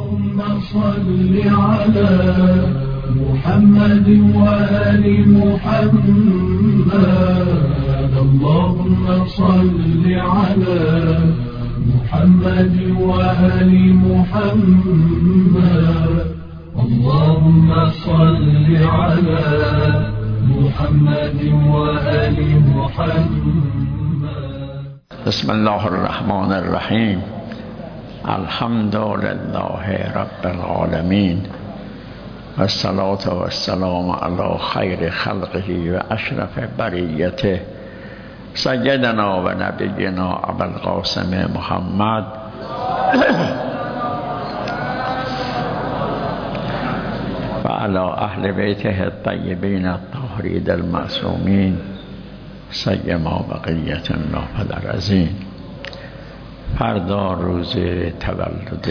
اللهم صل على محمد وآل محمد. اللهم صل على محمد وآل محمد. اللهم صل على محمد وآل محمد. بسم الله الرحمن الرحیم. الحمد لله رب العالمین و الصلاة و السلام علی خیر خلقه و اشرف بریته سیدنا و نبینا ابوالقاسم محمد و علی اهل بیته الطیبین الطاهرین المعصومین سیما بقیت الله العظیم. فردا روز تولد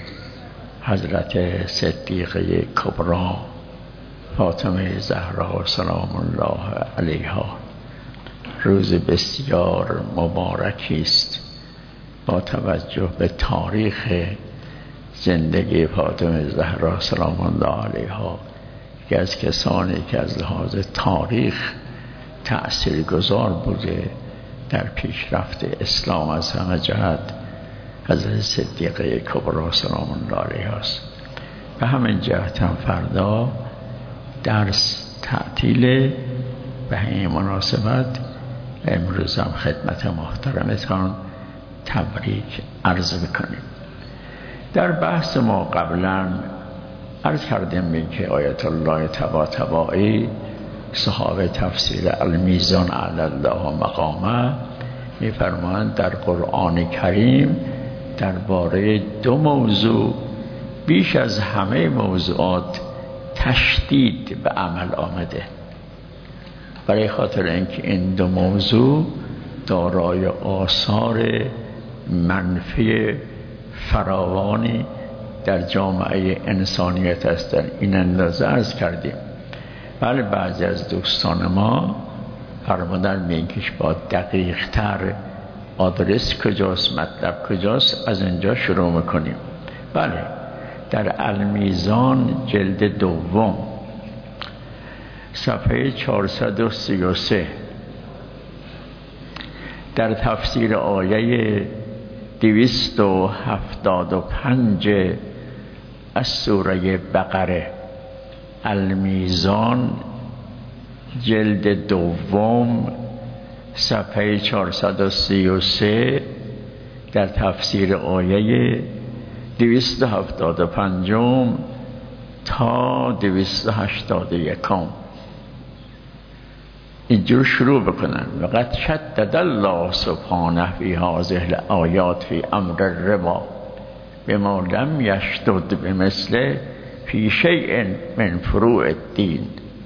حضرت صدیقه کبری فاطمه زهرا سلام الله علیها روز بسیار مبارکی است با توجه به تاریخ زندگی فاطمه زهرا سلام الله علیها که از کسانی که از لحاظ تاریخ تأثیرگذار بوده در پیشرفت اسلام از همه جهت حضرت صدیقه کبری سلام الله علیها است. به همین جهت هم فردا درس تعطیل. به همین مناسبت امروز هم خدمت محترمتان تبریک عرض بکنیم. در بحث ما قبلا عرض کردیم که آیت الله طباطبایی صاحب تفسیر المیزان علی الله مقامه می‌فرمایند در قرآن کریم درباره دو موضوع بیش از همه موضوعات تشدید به عمل آمده، برای خاطر اینکه این دو موضوع دارای آثار منفی فراوانی در جامعه انسانیت هستند. این اندازه عرض کردیم. ولی بعضی از دوستان ما فرمودن میگیش با دقیق تر آدرس کجاست، مطلب کجاست، از اینجا شروع میکنیم. بله، در المیزان جلد دوم صفحه 433 در تفسیر آیه 275 از سوره بقره، المیزان جلد دوم صفحه 433 در تفسیر آیه 275 تا 281 اینجور شروع بکنن. وقد شدد الله سبحانه فی هذه الآیات فی امر الربا بما لم یشدد بمثله فی شیء من فروع الدین.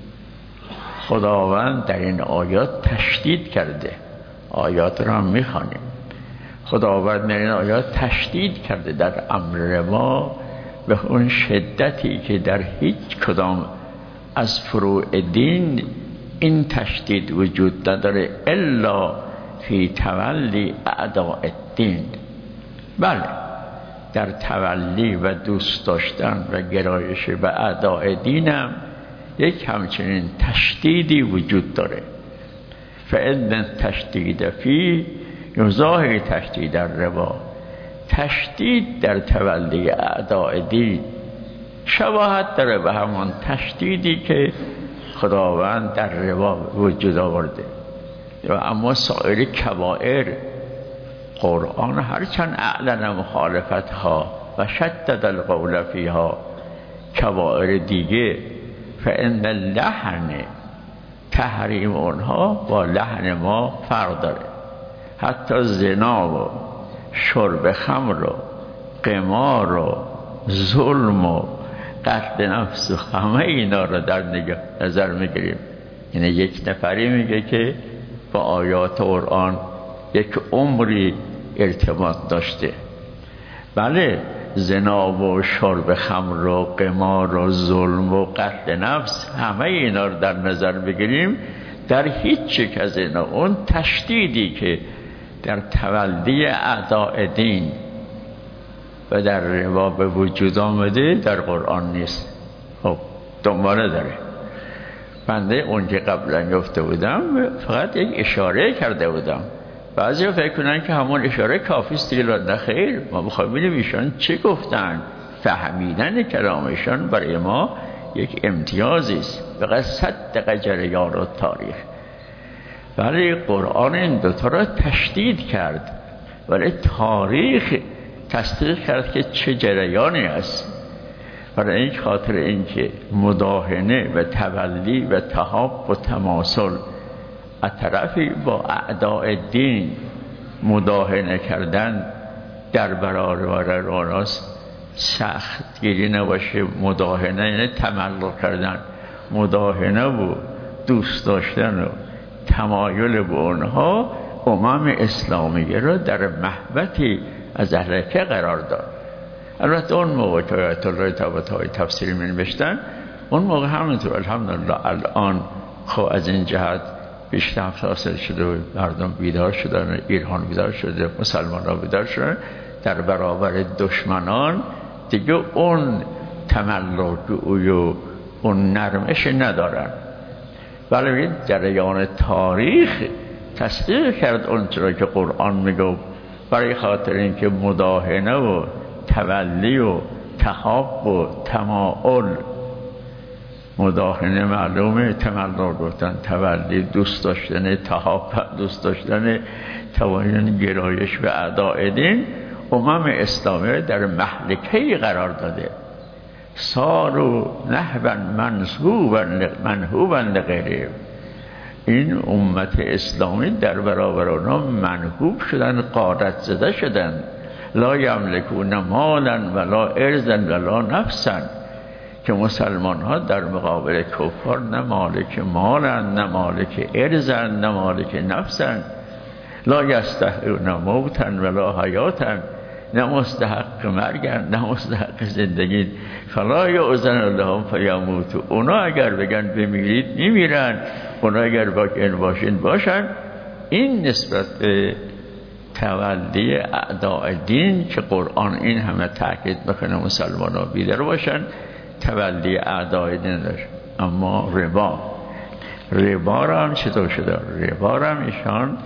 خداوند در این آیات تشدید کرده. آیات را میخوانیم. خداوند در این آیات تشدید کرده در امر ربا به اون شدتی که در هیچ کدام از فروع دین این تشدید وجود نداره الا فی تولی اعداء الدین. بله، در تولی و دوست داشتن و گرایش به اعداء دینم یک همچنین تشدیدی وجود داره. فإن تشدید فی یضاهی تشدید الربا. تشدید در تولی اعداء دین شباهت داره به همان تشدیدی که خداوند در ربا وجود آورده. و اما سایر کبائر قرآن هرچند اعلن مخالفتها و شدد القول فیها، کبائر دیگه فإن اللحن تحریم اونها با لحن ما فرق داره. حتی زنا و شرب خمر و قمار و ظلم و قتل نفس و همه اینا رو در نظر میگیریم. یعنی یک نفری میگه که با آیات قرآن یک عمری ارتباط داشته. بله، زنا و شرب خمر و قمار و ظلم و قتل نفس همه اینا رو در نظر بگیریم، در هیچ یک از اینا اون تشدیدی که در تولی اعداء دین و در ربا به وجود آمده در قرآن نیست. خب دنباله داره. بنده اون که قبلا گفته بودم فقط یک اشاره کرده بودم. بعضی ها فکر کنن که همون اشاره کافی است دیگه. نه خیر، ما بخوایم ببینیم ایشان چه گفتن. فهمیدن کلامشان برای ما یک امتیازی است. فقط صدق جریان و تاریخ. ولی قرآن این دوتا را تشدید کرد، ولی تاریخ تصدیق کرد که چه جریانی است. برای این خاطر اینکه مداهنه و تولی و تحاب و تماسل از طرفی با اعداء دین مداهنه کردن در برابر آناست سخت گیری نباشه. مداهنه یعنی تملق کردن، مداهنه و دوست داشتن و تمایل به اونها اسلامی را در محبتی از اهلکه قرار داد. البته اون موقع که آیت الله طباطبایی تفسیری می نوشتن اون موقع همینطور الحمدلله الان خب از این جهت پیشرفت حاصل شده و مردم بیدار شدن، ایران بیدار شده، مسلمان ها بیدار شدن، در برابر دشمنان دیگه اون تملق و اون نرمش ندارن. ولی جریان تاریخ تصدیق کرد اون چرا که قرآن میگه، برای خاطر اینکه مداهنه و تولی و تحاب و تمایل، مداهنه معلومه، تملق گفتن، تولی دوست داشتن، تحاب دوست داشتن، توانین گرایش به اعداء دین اسلامی در محلکه‌ای قرار داده. سارو نهبا منهوبا لغیره. این امت اسلامی در برابر اونا منهوب شدن، غارت زده شدن. لا یملکون مالا ولا ارضا ولا نفسا، که مسلمان ها در مقابل کفار نه مالک مالن، نه مالک ارضن، نه مالک نفسن. لا یستحقون موتا ولا حیاتا، نه مستحق مرگن نه مستحق زندگی. فلا یؤذن لهم فیموتوا. اونا اگر بگن بمیرید میمیرن، اونا اگر باشین باشن. این نسبت به تولی اعداء دین که قرآن این همه تاکید بکنه مسلمان ها بیدار باشن، تولی اعداء دین داشت. اما ربا را هم چطور شده؟ ربا را هم ایشان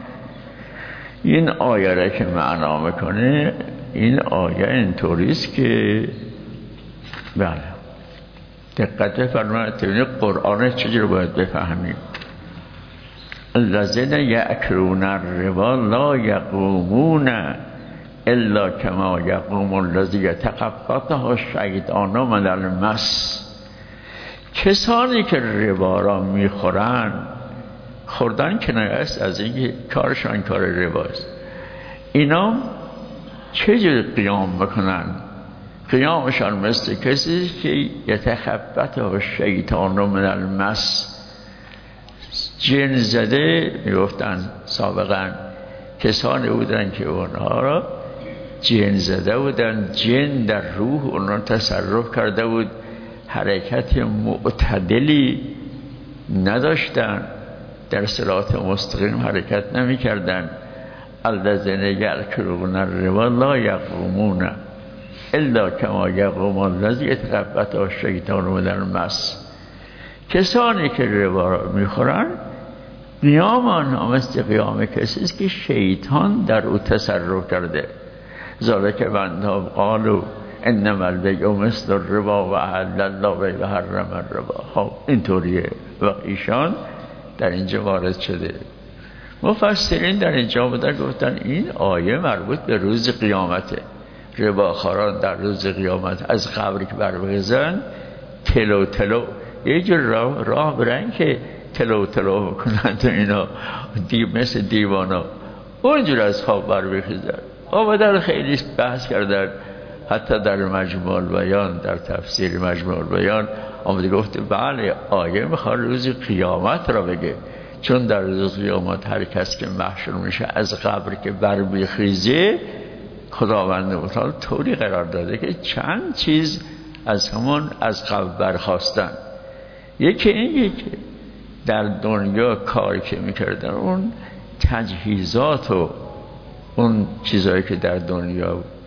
این آیه را که معنا میکنه، این آیه اینطوریست که بله دقت فرمایید قرآن چجوری باید بفهمیم. الذین یأکلون الربا لا یقومون الا کما یقوم الذی یتخبطه الشیطان من المس. کسانی که ربا را میخورن، خوردن کنایه است از اینکه کارشان کار رباست. اینا چجور قیام بکنن؟ قیامشان مثل کسی که یتخبطه الشیطان من المس. جن زده میگفتن سابقا کسانی بودن که اونها را جن زده بودن، جن در روح اونها تصرف کرده بود، حرکت معتدلی نداشتن، در صراط مستقیم حرکت نمی کردن. الذین یأکلون الربا لا یقومون الا کما یقوم الذی یتخبطه الشیطان من المس. کسانی که ربا را میخورن قیام آنها مثل قیام کسی است که شیطان در او تصرف کرده. ذالک بندها قالوا انما البیع مثل الربا و احل الله و حرم الربا. خب اینطوریه و ایشان در اینجا وارد شده. مفسرین در اینجا بودن گفتن این آیه مربوط به روز قیامته. رباخوران در روز قیامت از قبر که برمیخیزن تلو تلو یه جور راه برن که تلو تلو کنند و اینا مثل دیوانا اونجور از خواب برمیخیزن. آمدن خیلی بحث کردن، حتی در مجموع البیان، در تفسیر مجموع البیان آمده گفته بله آیه میخواد روز قیامت را بگه، چون در روز قیامت هر کس که محشور میشه از قبر که برمیخیزه خداوند متعال طوری قرار داده که چند چیز از همون از قبر برخواستن. یکی این که در دنیا کاری که میکردن اون تجهیزات و اون چیزهایی که در دنیا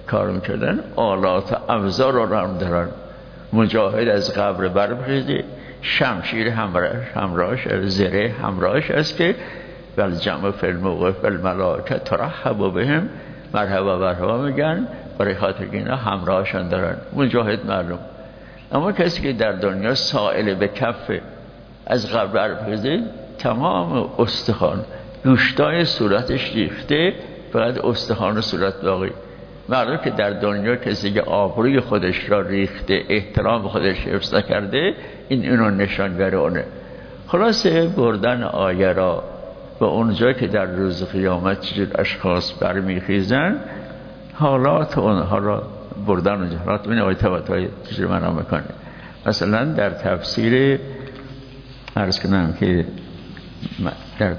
کار میکردن آلات و ابزار رو هم دارن. مجاهد از قبر برمیخیزه، شمشیر همراهش، زره همراهش است که ول جمع فی الموقف بالملائکه ترحب بهم، مرحبا میگن، برای خاطر که اینا همراهشان دارن. مجاهد معلوم. اما کسی که در دنیا سائل به کف از قبر برمیخیزه، تمام استخوان گوشتای صورتش ریخته، فقط استخوان و صورت باقی. معلوم که در دنیا کسی که آبروی خودش را ریخته، احترام خودش حفظ نکرده، اینو نشانگر اونه. خلاصه بردن آیه را به اونجا که در روز قیامت چجور اشخاص برمیخیزن، حالات اونها را بردن اونجا. حالات این آیه طبعا چجور معنا میکنه. مثلا در تفسیر عرض کنم که در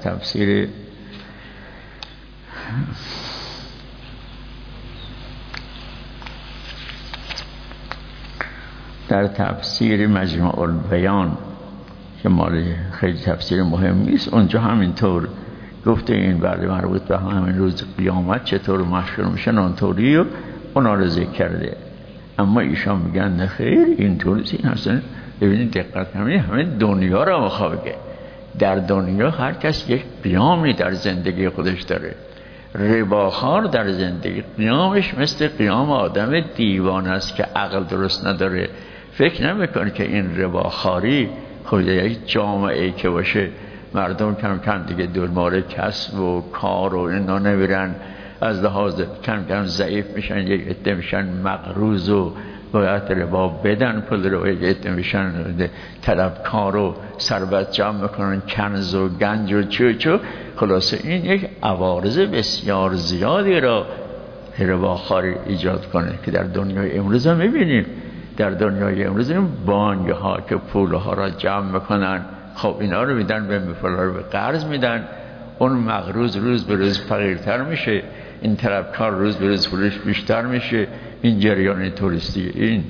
تفسیر مجموع البیان که مال خیلی تفسیر مهم نیست، اونجا همینطور گفته این برده مربوط به همین روز قیامت چطور محشور میشن اونطوری و اونا رو ذکر کرده. اما ایشان میگن نه خیر اینطوری این اصلا. ببینید دقت کنید، همه دنیا رو مخابگه. در دنیا هر کس یک قیامی در زندگی خودش داره. رباخوار در زندگی قیامش مثل قیام آدم دیوان است که عقل درست نداره. فکر نمیکنه که این رباخواری خود یک جامعه که باشه، مردم کم کم دیگه دنبال کسب و کار و اینا نمیرن، از لحاظ کم کم ضعیف میشن، یک عده میشن مقروض و باید ربا بدن پول رو، یک عده میشن طلبکار و ثروت جمع میکنن، کنز و گنج و چو. خلاصه این یک عوارض بسیار زیادی را رباخواری ایجاد کنه که در دنیای امروز هم میبینیم. در دنیای امروز این بانک ها که پول ها را جمع میکنن، خب اینا رو میدن به پولا رو به قرض میدن، اون مقروض روز به روز فقیرتر میشه، این طلبکار روز به روز پولش بیشتر میشه. این جریان توریستی، این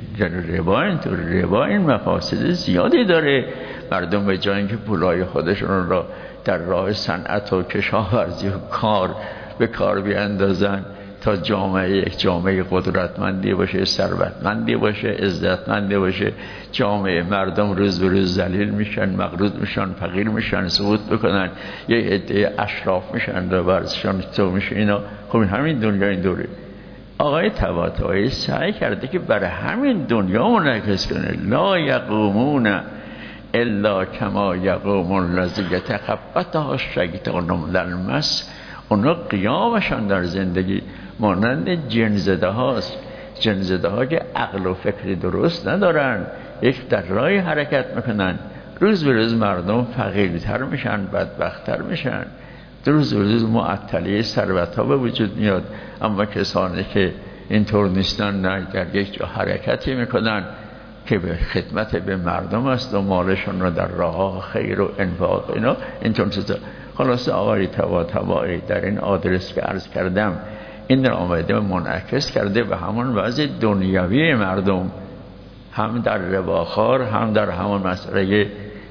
ربا این مفاسد زیادی داره. مردم به جای اینکه پولای خودشون را در راه صنعت و کشاورزی و کار به کار بیاندازن تا یک جامعه قدرتمندی باشه، ثروتمندی باشه، عزتمندی باشه، جامعه مردم روز به روز ذلیل میشن، مغروض میشن، فقیر میشن، سقوط بکنن، یه عده اشراف میشن و ورزشان تو میشه. اینا خب همین دنیا این دوره. آقای طباطبایی سعی کرده که برای همین دنیا منعکس کنه. لا یقومون الا کما یقوم الذی یتخبطه الشیطان من المس. اونا قیامشان در زندگی مانند جن‌زده هاست. جن‌زده ها که عقل و فکری درست ندارن، یک در راه حرکت میکنن، روز به روز مردم فقیرتر میشن، بدبختتر میشن، روز به روز معطلی ثروت ها به وجود میاد. اما کسانی که اینطور نیستن، نه در یک جا حرکتی میکنن که به خدمت به مردم است و مالشون رو در راه خیر و انفاق اینا اینطور چیزا. خلاصه آقای طباطبایی در این آدرس که عرض کردم این را آمده منعکس کرده به همون وضع دنیوی مردم، هم در رباخوار، هم در همون مسئله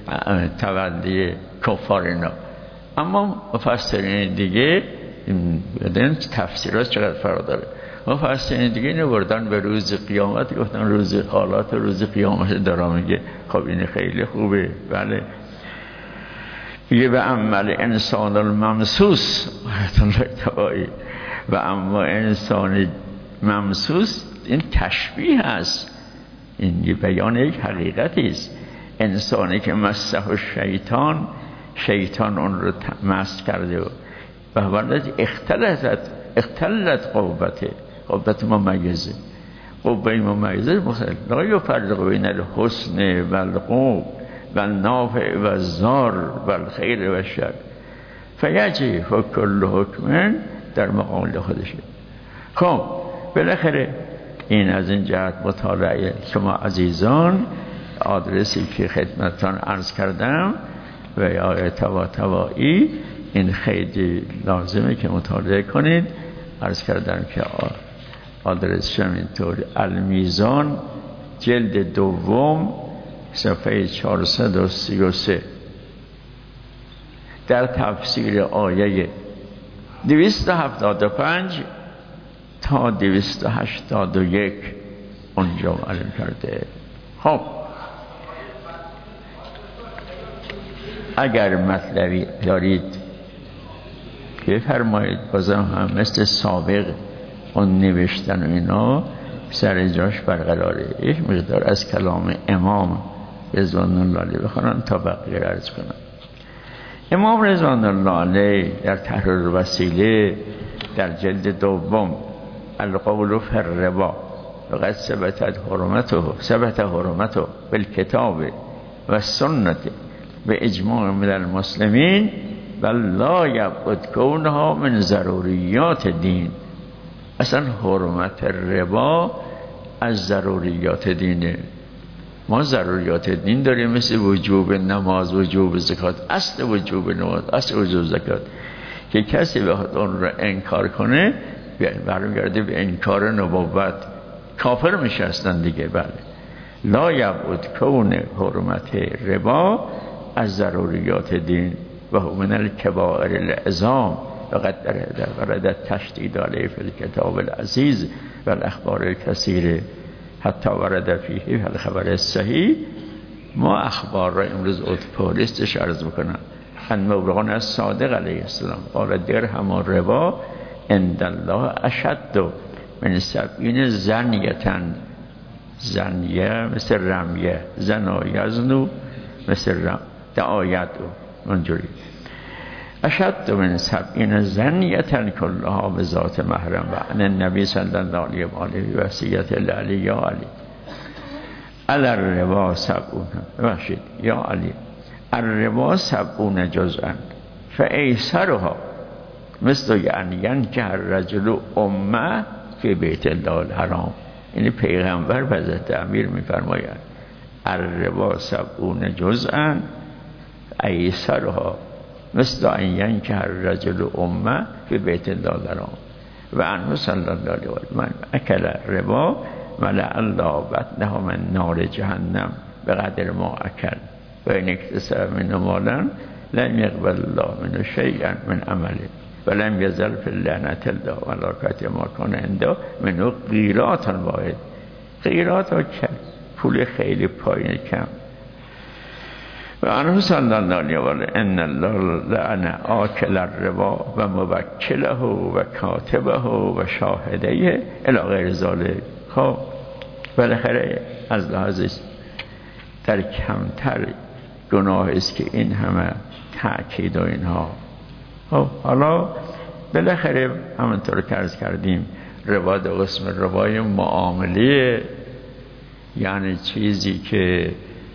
تولی کفار اینا. اما مفسرین دیگه بدن تفسیرات چقدر فرق داره. مفسرین دیگه اینو بردن به روز قیامت، گفتن روز حالات روز قیامت داره. میگه خب این خیلی خوبه. بله میگه به عمل انسان الممسوس و اما انسان ممسوس این تشبیه است، این یه بیان یک حقیقتی است. انسانی که مسح الشیطان، شیطان اون رو مست کرده و ولد اختلت قوت ممیزه. قوه ممیزه مختلف لا یفرق بین الحسن و القوم و النافع و الضار و الخیر و الشر فیجی کل حکم در مقام خودشه. خب بالاخره این از این جهت مطالعه شما عزیزان، آدرسی که خدمتتان عرض کردم و آقای طباطبایی، این خیلی لازمه که مطالعه کنید. عرض کردم که آدرسش اینطور: المیزان، جلد دوم، صفحه 433، در تفسیر آیه 275 تا 281 اونجا معلوم کرده. خب اگر مطلبی دارید بفرمایید، بازم هم مثل سابق اون نوشتن و اینا سر جاش برقراره. یک مقدار از کلام امام رضوان الله علیه بخونم تا بقیه عرض کنم. امام رضوان الله علیه در تحریر الوسیله در جلد دوم القول فی الربا وقد ثبت حرمته بالکتاب و سنت به اجماع من المسلمین و لا یبعد کونها من ضروریات دین. اصلا حرمت ربا از ضروریات دینه. ما ضروریات دین داریم مثل وجوب نماز، وجوب زکات، اصل وجوب نماز، اصل وجوب زکات، که کسی بخواد اون رو انکار کنه برمیگرده به انکار نبوت، کافر میشه اصلا دیگه. بله، لا یبعد کون حرمت ربا از ضروریات دین و هو من الکبائر العظام وقد ورد تشدید علیه فی الکتاب العزیز و الاخبار الکثیر حتی ورد فیه الخبر الصحیح. ما اخبار را امروز اتپالیستش عرض میکنم. ان مولانا از صادق علیه السلام قال درهم و ربا عند الله اشد من 70 زنیتن. زنیه مثل رمیه، زنا یزنو مثل رم دعایت اونجوری. اشد من 70 زنیتن کلها به ذات محرم و ان النبی صلی الله علیه و آله وصیت علی یا علی الربا 70 ببخشید یا علی الربا 70 جزءا فایسرها مثل یعنی که الرجل امه فی بیت الله الحرام. یعنی پیغمبر به حضرت امیر میفرماید الربا 70 جزءا ایسرها مثل ان که الرجل امه فی بیت الله الحرام و عنه صلی الله علیه و آله من اکل ربا ملأ الله بطنه من نار جهنم به قدر ما اکل و این اکتسب من مالا لم یقبل الله منه شیئا من عمله ولم یزل فی لعنت الله و ملائکته ما کان عنده منه قیرات واحد. قیرات ها پول خیلی پایین کم. و عنه صلی الله علیه و آله ان الله لعن آکل الربا و موکله و کاتبه و شاهدیه الی غیر ذلک. خب بالاخره از لحاظ در کمتر گناه است که این همه تأکید و اینها. خب حالا بالاخره همونطور که عرض کردیم ربا دو قسم. ربای معامله یعنی چیزی که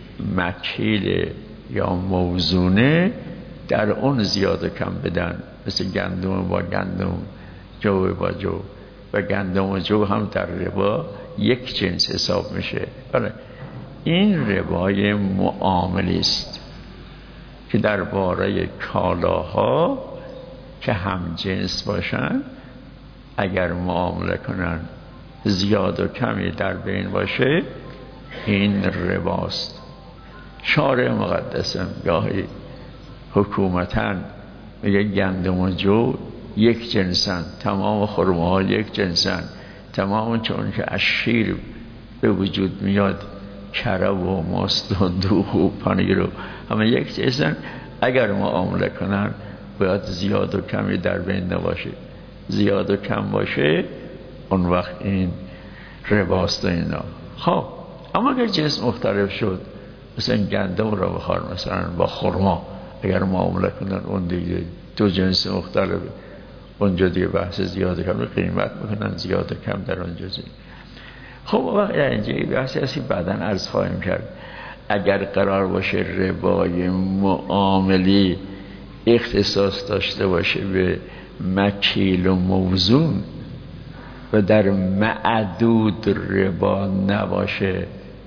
مکیل یا موزونه در اون زیاد و کم بدن، مثل گندم با گندم، جو با جو، و گندم و جو هم در ربا یک جنس حساب میشه. بله این ربای معامله است که درباره کالاها که هم جنس باشن اگر معامله کنن زیاد و کمی در بین باشه این رباست. شارع مقدسم گاهی حکومتاً میگه گندم و جو یک جنسن، تمام خرمه‌ها یک جنسن، تمام چون که از شیر به وجود میاد کره و ماست و دوغ و پنیر و همه یک جنسن. اگر معامله کنن باید زیاد و کمی در بین نباشه. زیاد و کم باشه اون وقت این رباست و اینا. خب اما اگر جنس مختلف شد، مثلا گندم رو بخوار مثلا با خرما اگر معامله کنن اون دیگه دو جنس مختلف، اونجا دیگه بحث زیاد و کم قیمت میکنن، زیاد و کم در اونجا زید. خب وقت در اینجا بحثی هستی بعداً عرض خواهیم کرد. اگر قرار باشه ربای معاملی اختصاص داشته باشه به مکیل و موزون و در معدود ربا نباشه،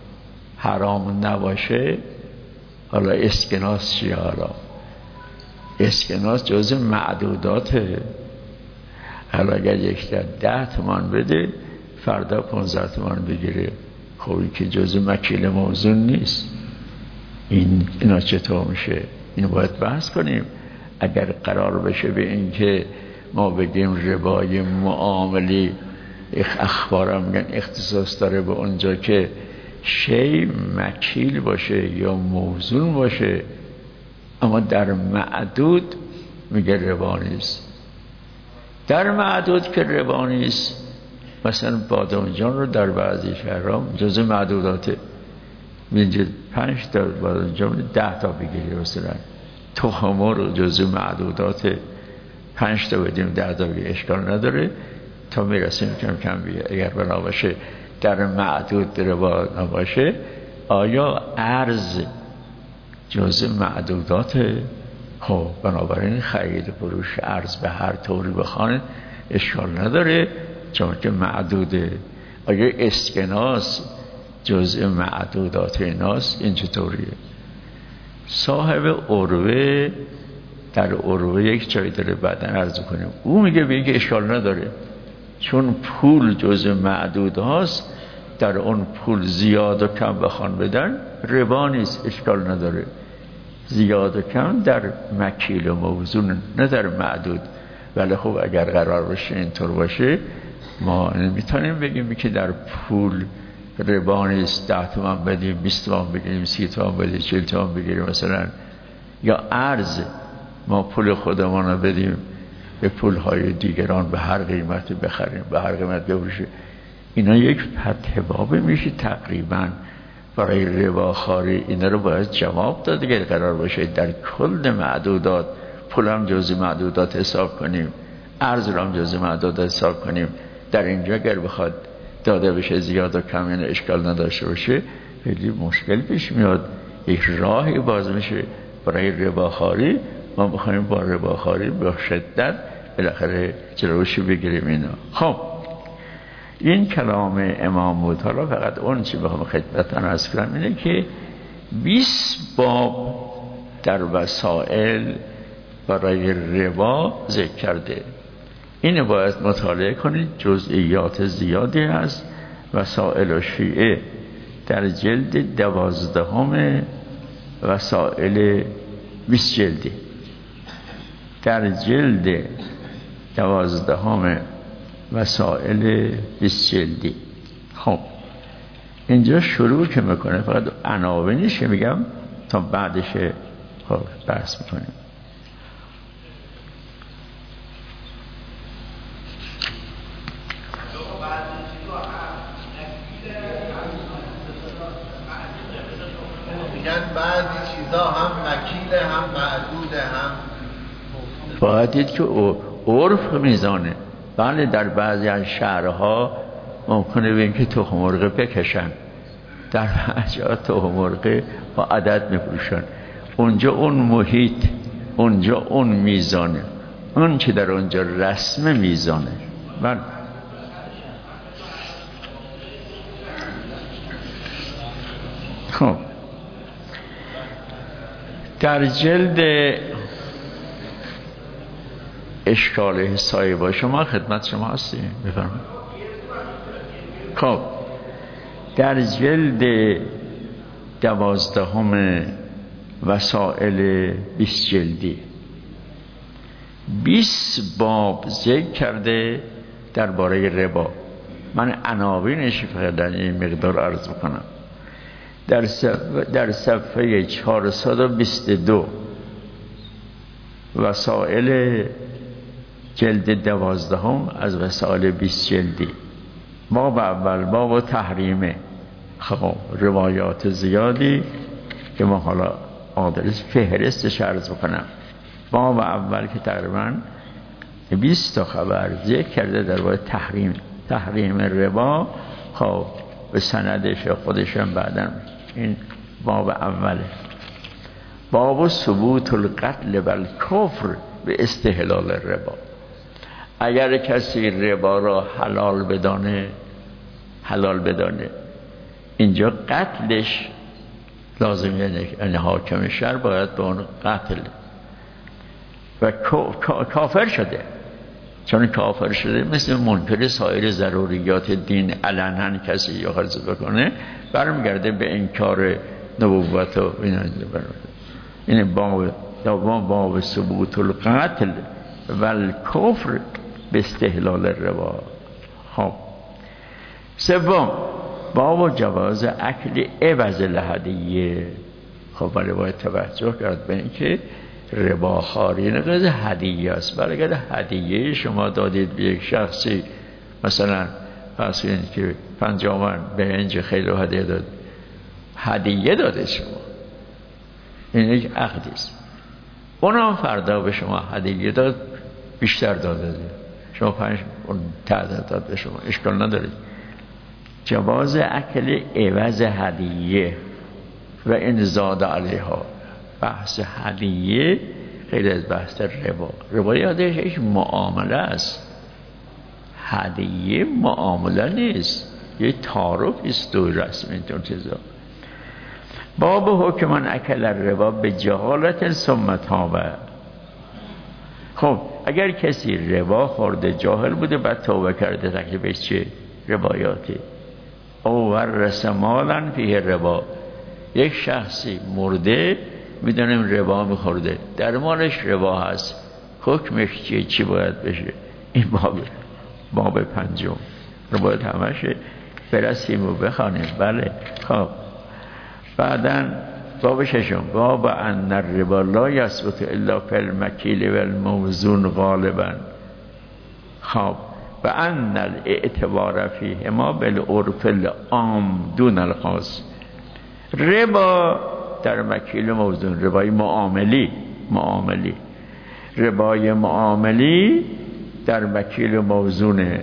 حرام نباشه، حالا اسکناس چیه؟ حالا اسکناس جز معدوداته. حالا اگر یک در 10 تومان بده فردا 15 تومان بگیره، خوبی که جز مکیل موزون نیست. اینا چطور میشه؟ اینو باید بحث کنیم. اگر قرار بشه به این که ما بگیم ربای معاملی اخبارم میگن اختصاص داره به اونجا که شی مکیل باشه یا موزون باشه، اما در معدود میگه ربا نیست. در معدود که ربا نیست، مثلا بادامجان رو در بعضی شهرها جزء معدوداته، میگه 5 تا بادامجان 10 تا بگیری، مثلا تخم رو جزء معدودات 5 تا بدیم 10 تا بگیری اشکال نداره تا میرسیم کم کم بیه. اگر بنا باشه در معدود ربا نباشه، آیا ارز جزء معدوداته؟ خب بنابراین خرید فروش ارز به هر طوری بخوان اشکال نداره چون که معدوده. آیا اسکناس جزء معدودات ایناست؟ این چطوریه؟ صاحب عروه در عروه یک جایی داره بعدا عرض کنیم، او میگه بگه اشکال نداره چون پول جزء معدود هاست، در اون پول زیاد و کم بخوان بدن ربا نیست، اشکال نداره. زیاد و کم در مکیل و موزون نه در معدود. ولی خب اگر قرار باشه اینطور باشه، ما نمیتونیم بگیم که در پول ربا نیست، 10 تومن بدیم 20 تومن بگیریم 30 تومن بدیم 40 تومن بگیریم مثلا. یا ارز ما پول خودمان رو بدیم به پولهای دیگران به هر قیمت بخریم به هر قیمت بفروشیم، اینا یک فتح باب میشه تقریبا برای رباخواری. اینا رو باید جواب داد اگر قرار باشه در کل معدودات پول هم جزء معدودات حساب کنیم، ارز رو هم جزء معدودات حساب کنیم. در اینجا اگر بخواد داده بشه زیاد و کم یعنی اشکال نداشته باشه، خیلی مشکل پیش میاد، یک راهی باز میشه برای رباخواری. ما بخوایم با رباخواری با شدت بالاخره جلوشو بگیریم اینا. خب این کلام امام بود. حالا فقط اون چی بخوام خدمتتون عرض کنم اینه که 20 باب در وسائل برای ربا ذکر کرده. اینو باید مطالعه کنید، جزئیات زیادی هست. وسائل و شیعه در جلد 12 وسائل 20 جلدی، در جلد 12 وسائل 20 جلدی. خب اینجا شروع که میکنه فقط عناوینش میگم تا بعدش خب بحث میکنیم. میگن بعضی چیزا هم مکیل هم معدود هم باید دید که عرف میزانه. بله در بعضی از شهرها ممکنه ببین که تخم مرغ بکشن، در بعضی ها تخم مرغ با عدد میفروشن. اونجا اون محیط، اونجا اون میزانه، اون که در اونجا رسم میزانه. بله خب در جلد اشکال حسایی با شما خدمت شما هستیم بفرمایید. خب در جلد 12 وسائل 20 جلدی 20 باب ذکر کرده درباره ربا. من عناوینش فقط در این مقدار عرض میکنم. در صفحه 422 وسائل جلد 12 از وسائل 20 جلدی، باب اول باب تحریمه. خب روایات زیادی که ما حالا آدرس فهرستش عرض بکنم. باب اول که تقریبا 20 تا خبر ذکر کرده درباره تحریم ربا. خب به سندش خودش هم بعداً این باب اوله. باب ثبوت القتل و الکفر به استحلال ربا. اگر کسی ربا را حلال بدانه اینجا قتلش لازمه، یعنی حاکم شهر باید به اون قتل و کافر شده. چون کافر شده مثل منکر سایر ضروریات دین علنا کسی یا خرج بکنه برمیگرده به انکار نبوت و این باب ثبوت القتل و الکفر به استحلال ربا. خب سوم، باب جواز اکل عوض الهدیه. خب ولی باید توجه کرد به اینکه رباخواری نقض هدیه است. برای اگر هدیه شما دادید به یک شخصی، مثلا فرض کنید که 50 من برنج خیلی هدیه داد، هدیه داده شما، این یک عقدی است. اونم فردا به شما هدیه داد، بیشتر داده شما 5 اون تعداد داد به شما، اشکال ندارید. جواز اکل عوض هدیه و این زاد علیها. بحث هدیه غیر از بحث ربا. ربا یادش یک معامله است، هدیه معامله نیست، یه تعارف است و رسم اینطور چیزا. باب حکم من اکل ربا به جهالت ثم تاب. خب اگر کسی ربا خورده، جاهل بوده، بعد توبه کرده، تکلیفش چه؟ روایاتی او ورث مالا فیه ربا. یک شخصی مرده، میدونیم ربا میخورده، در مالش ربا هست، حکمش چیه؟ چی باید بشه؟ این باب 5 رو باید همشه برسیم و بخوانیم. بله. خب بعداً باب 6 باب ان الربا لا یثبت الا فی المکیل و الموزون غالبا. خب و ان الاعتبار فیه ما بالعرف العام دون الخاص. ربا در مکیل و موزون، ربای معاملی، ربای معاملی در مکیل و موزونه.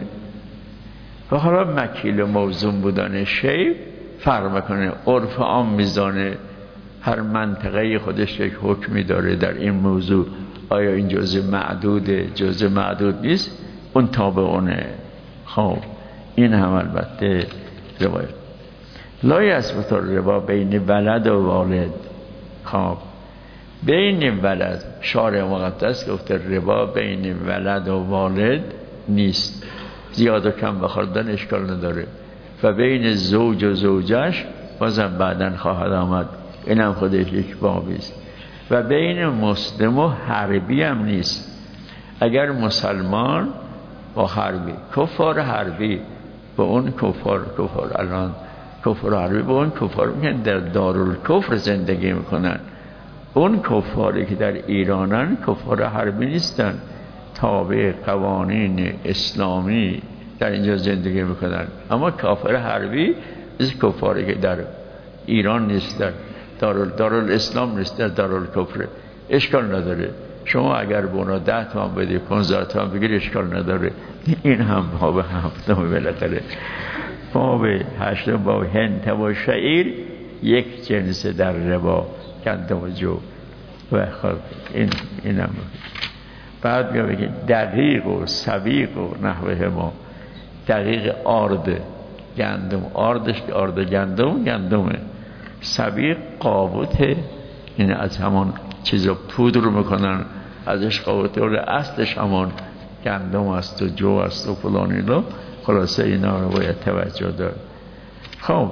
و حالا مکیل و موزون بودن شی فرق میکنه، عرف عام میزانه، هر منطقه خودش یک حکمی داره در این موضوع. آیا این جزء معدوده، جزء معدود نیست، اون تابع اونه. خب این هم البته روایت. لا یثبت الربا بین ولد و والد. خب بین ولد، شارع مقدس گفته ربا بین ولد و والد نیست، زیاد و کم بخوردن اشکال نداره. و بین زوج و زوجش بازم بعداً خواهد آمد، این هم خودش یک بابی است. و بین مسلم و حربی هم نیست. اگر مسلمان با حربی، کفار حربی با اون کفار الان کفار حربی با اون کفار میگن در دارالکفر زندگی میکنن. اون کفاری که در ایرانن کفار حربی نیستن، تابع قوانین اسلامی در اینجا زندگی میکنن. اما کافر حربی از کفاری که در ایران نیستن، دارالاسلام نیست، در دارالکفر. اشکال نداره، شما اگر به اونا 10 تومن بدی، 15 تومن بگیر، اشکال نداره. این هم باب 7 بالاخره. باب 8 باب هنت و شعیر یک جنس در ربا، گندم و جو. و خب این هم بعد میگه دقیق و سویق و نحوه ما. دقیق آرد گندم، آردش که آرد گندمه. سویق قابوته، این از همان چیزا پودر میکنن ازش قابوته، ولی اصلش همان گندم است و جو است و فلان اینا. خلاصه اینا رو باید توجه دار. خب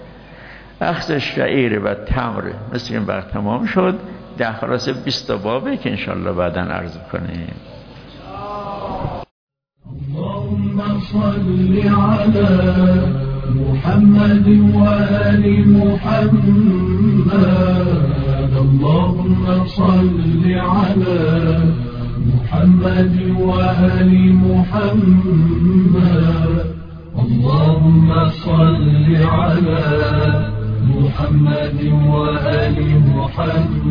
اخذ شعیر و تمر مثل این وقت تمام شد. در خلاصه 20 بابه که انشالله بعدا عرض کنیم. اللهم صل على محمد وآل محمد. اللهم صل على محمد وآل محمد. اللهم صل على محمد وآل محمد.